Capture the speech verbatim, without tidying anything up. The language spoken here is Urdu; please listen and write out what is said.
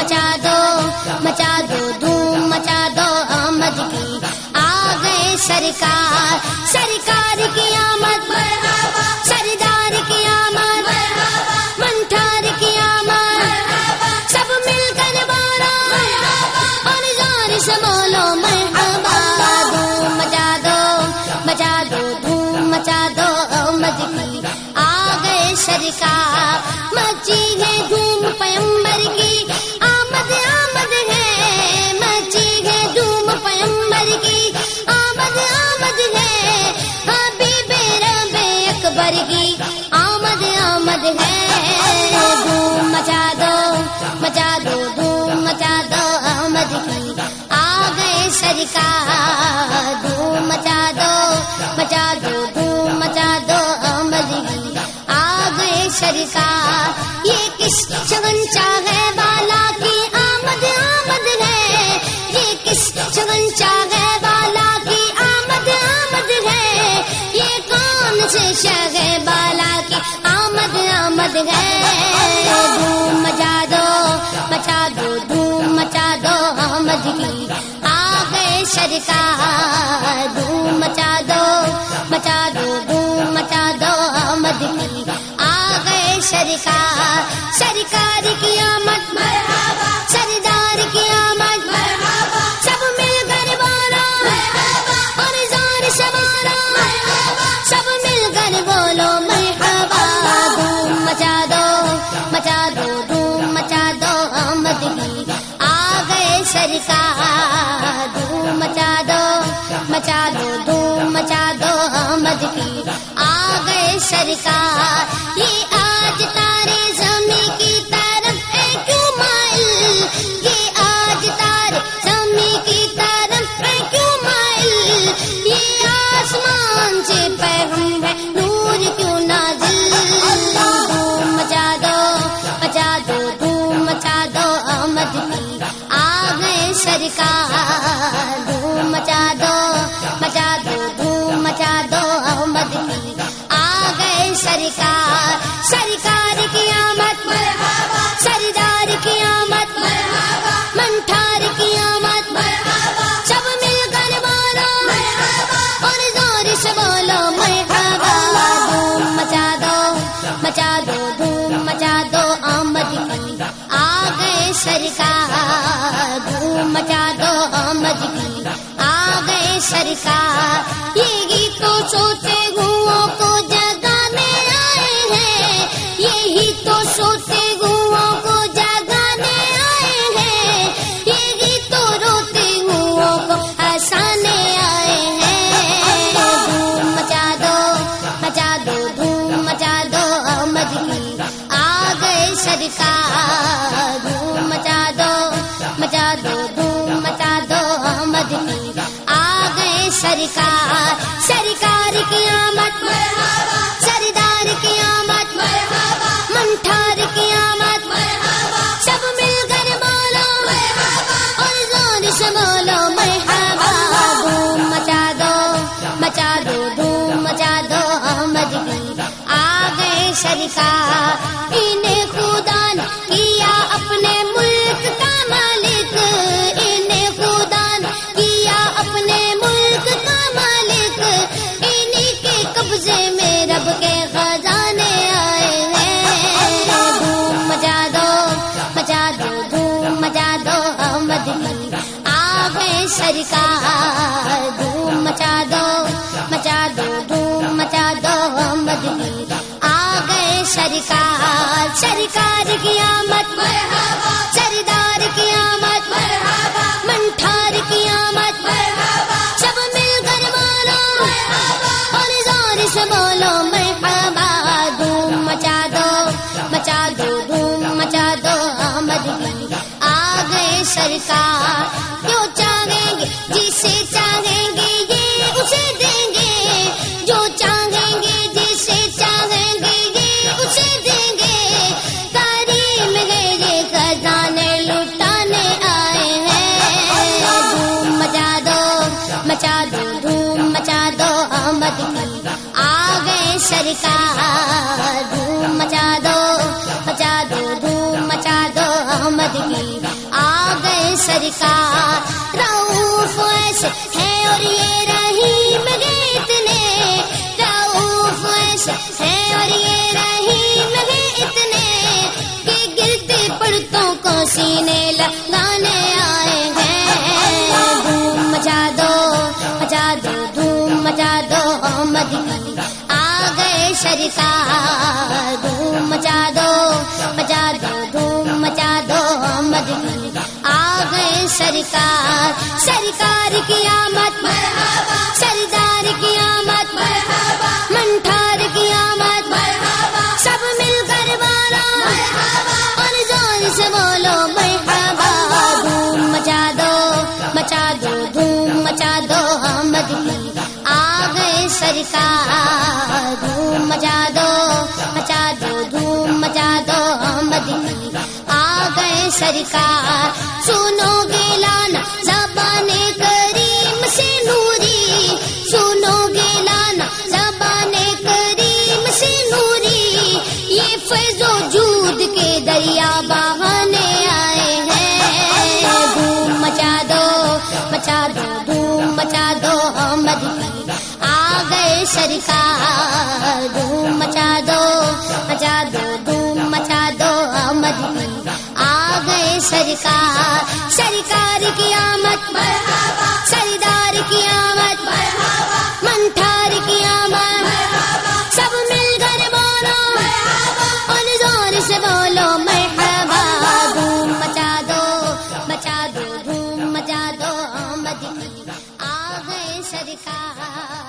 مچا دو مچا دو دھوم مچا دو آمد کی آ گئے سرکار سرکار کی آمد مرحبا سردار کی آمد مرحبا منٹھار کی آمد سب مل کر بارا اور زور سے بولو مرحبا دھوم مچا دو مچا دو دھوم مچا دو آمد کی آ گئے سرکار مچی ہے دھوم پیمبر کی آمد آمد ہے مچی ہے دھوم پیمبر کی آمد آمد ہے حبیب رب اکبر کی آمد آمد ہے دھوم مچا دو مچا دو دھوم مچا دو آمد کی آ گئے سرکار دھوم مچا دو مچا دو دھوم مچا دو آمد کی آ گئے سرکار یہ کس شگن چاہے والا کی آمد آمد ہے یہ کس شگن چاہے والا کی آمد آمد ہے یہ کون سے شگے والا کی آمد آمد ہے دھوم مچا دو مچا دو دھوم مچا دو آمد کی آ گئے سرکار دھوم مچا دو مچا دو دھوم مچا دو آمد کی آ گئے سرکار سرکار کی آمد مرحبا سردار کی آمد مرحبا سب مل کر بولو مرحبا اور زور سے بولو مرحبا سب مل کر بولو مرحبا دھوم مچا دو مچا دو دھوم مچا دو آمد کی آ گئے سرکار دھوم مچا دو مچا دو دھوم مچا دو آمد کی آ گئے سرکار یہ آج تارے زمین کی طرف ہے کیوں مائل یہ آج تارے زمین کی طرف ہے کیوں مائل یہ آسمان سے پیغام ہے نور کیوں نازل دھوم مچا دو مچا دو دھوم مچا دو آمد کی آ گئے سرکار دھوم مچا دو مچا دو دھوم مچا دو آمد کی آ گئے سرکار سرکار کی آمد مرحبا سردار کی آمد مرحبا منٹھار کی آمد مرحبا سب مل کر بولو مرحبا اور زور سے بولو مرحبا دھوم مچا دو مچا دو دھوم مچا دو آمد کی آ گئے سرکار دھوم مچا دو آمد کی آ گئے سرکار یہ گیتوں سوتے گھوؤں کو جگانے آئے ہیں یہی تو سوتے گھوؤں کو جگانے آئے ہیں یہ گیتوں روتے گھوؤں کو ہنسانے آئے ہیں دھوم مچا دو مچا دو دھوم مچا دو آمد کی آ گئے سرکار دھوم مچا دو مچا دو دھوم مچا دو آمد کی آ گئے سرکار سرکار کی آمد مرحبا سردار کی آمد مرحبا منٹھار کی آمد مرحبا سب مل کر بولو مرحبا اور زور سے بولو مرحبا دھوم مچا دو مچا دو دھوم مچا دو آمد کی آ گئے سرکار انہیں خدا نے کیا اپنے ملک کا مالک انہیں خدا نے کیا اپنے ملک کا مالک انہیں کے قبضے میں رب کے خزانے آئے ہیں دھوم مچا دو مچا دو دھوم مچا دو آمد کی آ گئے سرکار دھوم مچا دو مچا دو دھوم مچا دو آمد کی آ گئے سرکار سرکار کی آمد مرحبا سردار کی آمد مرحبا منٹھار کی آمد مرحبا سب مل کر بولو مرحبا اور زور سے بولو مرحبا دھوم مچا دو مچا دو دھوم مچا دو آمد کی آ گئے سرکار جو چاہیں گے جسے چاہیں گے یہ اسے دیں گے جو چاہیں گے جسے چاہیں گے یہ اسے دیں گے کریم ہے یہ خزانے لٹانے آئے ہیں دھوم مچا دو مچا دو دھوم مچا دو آمد کی آ گئے سرکار دھوم مچا دو مچا دو دھوم مچا دو آمد کی سے ہے اور یہ رحیم ہے اتنے کہ گرتے پڑتوں کو سینے لگانے آئے ہیں. دھوم مچا دو مچا دو دھوم مچا دو آمد کی آ گئے سرکار. دھوم مچا دو مچا دو دھوم مچا دو آمد کی آ گئے سرکار. سرکار کی آمد مرحبا, سردار کی آمد مرحبا, منٹھار کی آمد مرحبا, سب مل کر بولا مرحبا اور زور سے بولو مرحبا. دھوم مچا دو مچا دو دھوم مچا دو آمد کی آ گئے سرکار. دھوم مچا دو مچا دو دھوم مچا دو آمد کی آ گئے سرکار. سنو گے لانا زبان کریم سے نوری, سنو گے لانا زبان کریم سے نوری, یہ فیض و جود کے دریا بہانے آئے ہیں. دھوم مچا دو مچا دو دھوم مچا دو آمد کی آ گئے سرکار. دھوم مچا دو مچا دو دھوم مچا دو آمد کی آ گئے سرکار. سرکار کی آمد مرحبا, سردار کی آمد مرحبا, منٹھار کی آمد مرحبا, سب مل کر بولو مرحبا اور زور سے بولو مرحبا. دھوم مچا دو مچا دو دھوم مچا دو آمد کی آ گئے سرکار.